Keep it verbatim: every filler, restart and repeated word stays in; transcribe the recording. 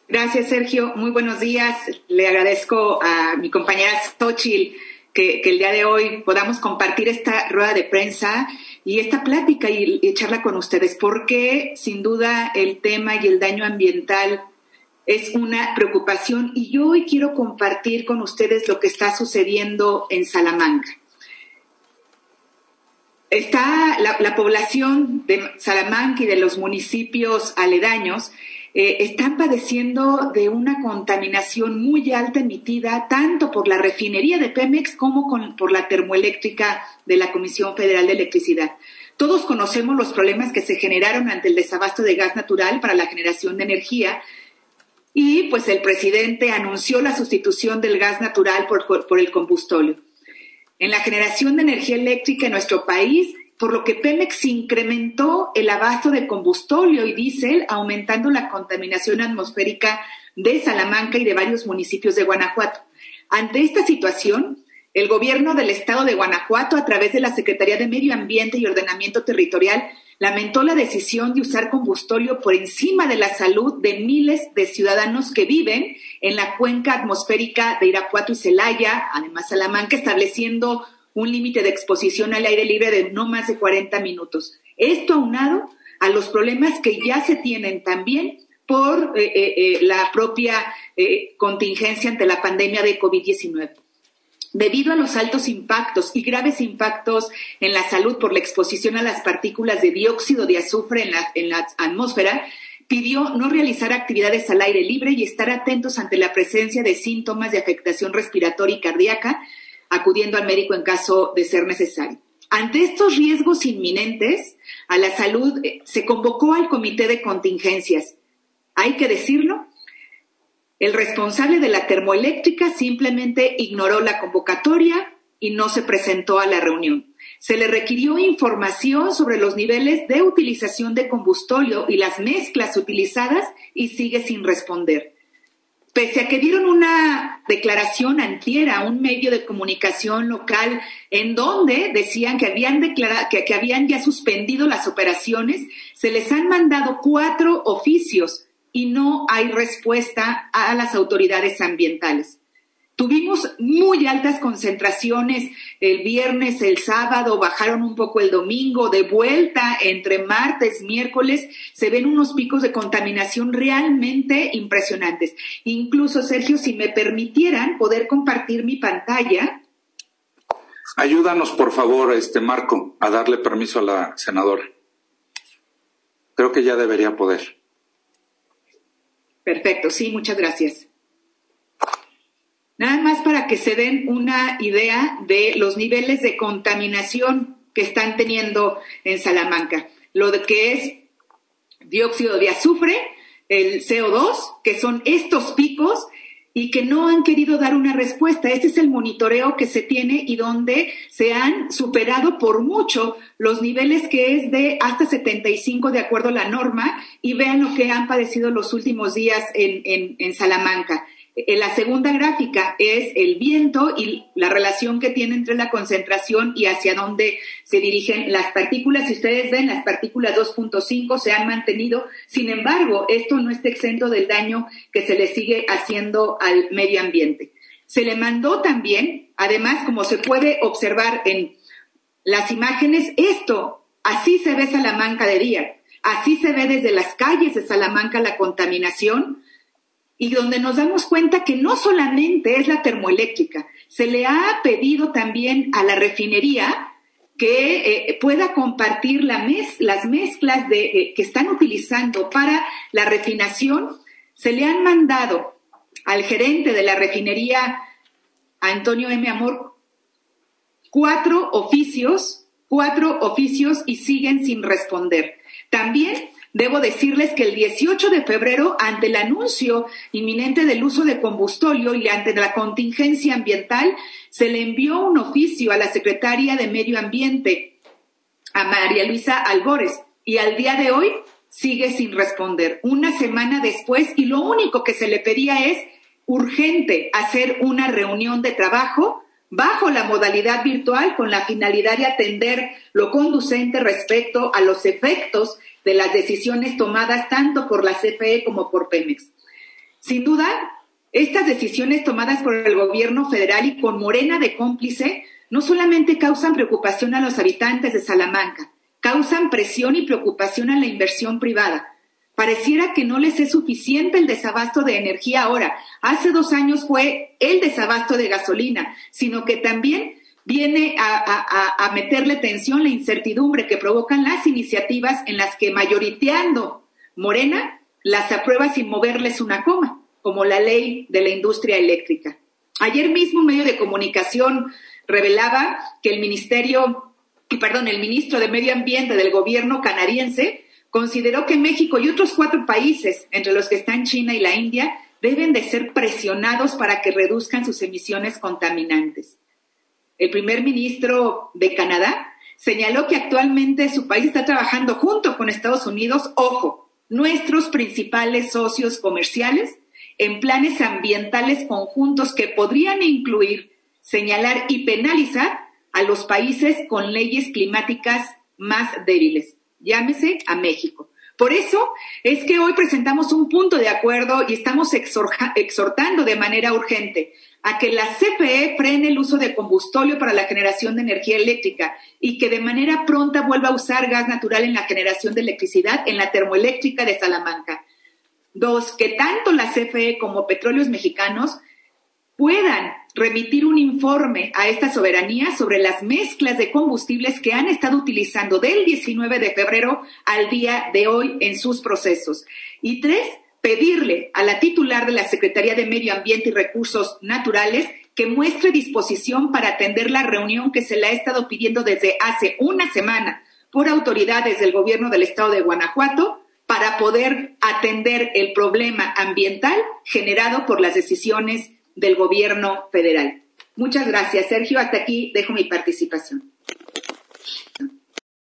Gracias, Sergio. Muy buenos días. Le agradezco a mi compañera Xóchitl que, que el día de hoy podamos compartir esta rueda de prensa y esta plática y, y charla con ustedes, porque sin duda el tema y el daño ambiental es una preocupación y yo hoy quiero compartir con ustedes lo que está sucediendo en Salamanca. Está la, la población de Salamanca y de los municipios aledaños eh, están padeciendo de una contaminación muy alta emitida tanto por la refinería de Pemex como con, por la termoeléctrica de la Comisión Federal de Electricidad. Todos conocemos los problemas que se generaron ante el desabasto de gas natural para la generación de energía y pues el presidente anunció la sustitución del gas natural por, por, por el combustóleo en la generación de energía eléctrica en nuestro país, por lo que Pemex incrementó el abasto de combustóleo y diésel, aumentando la contaminación atmosférica de Salamanca y de varios municipios de Guanajuato. Ante esta situación, el gobierno del estado de Guanajuato, a través de la Secretaría de Medio Ambiente y Ordenamiento Territorial, lamentó la decisión de usar combustóleo por encima de la salud de miles de ciudadanos que viven en la cuenca atmosférica de Irapuato y Celaya, además Salamanca, estableciendo un límite de exposición al aire libre de no más de cuarenta minutos. Esto aunado a los problemas que ya se tienen también por eh, eh, la propia eh, contingencia ante la pandemia de COVID diecinueve. Debido a los altos impactos y graves impactos en la salud por la exposición a las partículas de dióxido de azufre en la, en la atmósfera, pidió no realizar actividades al aire libre y estar atentos ante la presencia de síntomas de afectación respiratoria y cardíaca, acudiendo al médico en caso de ser necesario. Ante estos riesgos inminentes a la salud, eh, se convocó al Comité de Contingencias. Hay que decirlo, el responsable de la termoeléctrica simplemente ignoró la convocatoria y no se presentó a la reunión. Se le requirió información sobre los niveles de utilización de combustóleo y las mezclas utilizadas y sigue sin responder. Pese a que dieron una declaración antier a un medio de comunicación local en donde decían que habían declarado, que, que habían ya suspendido las operaciones, se les han mandado cuatro oficios y no hay respuesta a las autoridades ambientales. Tuvimos muy altas concentraciones el viernes, el sábado, bajaron un poco el domingo, de vuelta entre martes, miércoles, se ven unos picos de contaminación realmente impresionantes. Incluso, Sergio, si me permitieran poder compartir mi pantalla. Ayúdanos, por favor, este Marco, a darle permiso a la senadora. Creo que ya debería poder. Perfecto, sí, muchas gracias. Nada más para que se den una idea de los niveles de contaminación que están teniendo en Salamanca. Lo de que es dióxido de azufre, el C O dos, que son estos picos y que no han querido dar una respuesta. Este es el monitoreo que se tiene y donde se han superado por mucho los niveles que es de hasta setenta y cinco de acuerdo a la norma, y vean lo que han padecido los últimos días en, en, en Salamanca. La segunda gráfica es el viento y la relación que tiene entre la concentración y hacia dónde se dirigen las partículas. Si ustedes ven, las partículas dos punto cinco se han mantenido. Sin embargo, esto no está exento del daño que se le sigue haciendo al medio ambiente. Se le mandó también, además, como se puede observar en las imágenes, esto, así se ve Salamanca de día. Así se ve desde las calles de Salamanca la contaminación, y donde nos damos cuenta que no solamente es la termoeléctrica, se le ha pedido también a la refinería que eh, pueda compartir la mez, las mezclas de, eh, que están utilizando para la refinación. Se le han mandado al gerente de la refinería, Antonio M. Amor, cuatro oficios, cuatro oficios y siguen sin responder. También debo decirles que el dieciocho de febrero, ante el anuncio inminente del uso de combustóleo y ante la contingencia ambiental, se le envió un oficio a la secretaria de Medio Ambiente, a María Luisa Albores, y al día de hoy sigue sin responder. Una semana después, y lo único que se le pedía es urgente hacer una reunión de trabajo bajo la modalidad virtual con la finalidad de atender lo conducente respecto a los efectos de las decisiones tomadas tanto por la C F E como por Pemex. Sin duda, estas decisiones tomadas por el gobierno federal y con Morena de cómplice no solamente causan preocupación a los habitantes de Salamanca, causan presión y preocupación a la inversión privada. Pareciera que no les es suficiente el desabasto de energía ahora. Hace dos años fue el desabasto de gasolina, sino que también viene a, a, a meterle tensión la incertidumbre que provocan las iniciativas en las que, mayoriteando Morena, las aprueba sin moverles una coma, como la ley de la industria eléctrica. Ayer mismo un medio de comunicación revelaba que el ministerio, perdón, el ministro de Medio Ambiente del gobierno canadiense consideró que México y otros cuatro países, entre los que están China y la India, deben de ser presionados para que reduzcan sus emisiones contaminantes. El primer ministro de Canadá señaló que actualmente su país está trabajando junto con Estados Unidos, ojo, nuestros principales socios comerciales, en planes ambientales conjuntos que podrían incluir señalar y penalizar a los países con leyes climáticas más débiles, llámese a México. Por eso es que hoy presentamos un punto de acuerdo y estamos exhortando de manera urgente a que la C F E frene el uso de combustóleo para la generación de energía eléctrica y que de manera pronta vuelva a usar gas natural en la generación de electricidad en la termoeléctrica de Salamanca. Dos, que tanto la C F E como Petróleos Mexicanos puedan remitir un informe a esta soberanía sobre las mezclas de combustibles que han estado utilizando del diecinueve de febrero al día de hoy en sus procesos. Y tres, pedirle a la titular de la Secretaría de Medio Ambiente y Recursos Naturales que muestre disposición para atender la reunión que se le ha estado pidiendo desde hace una semana por autoridades del gobierno del estado de Guanajuato para poder atender el problema ambiental generado por las decisiones del gobierno federal. Muchas gracias, Sergio. Hasta aquí dejo mi participación.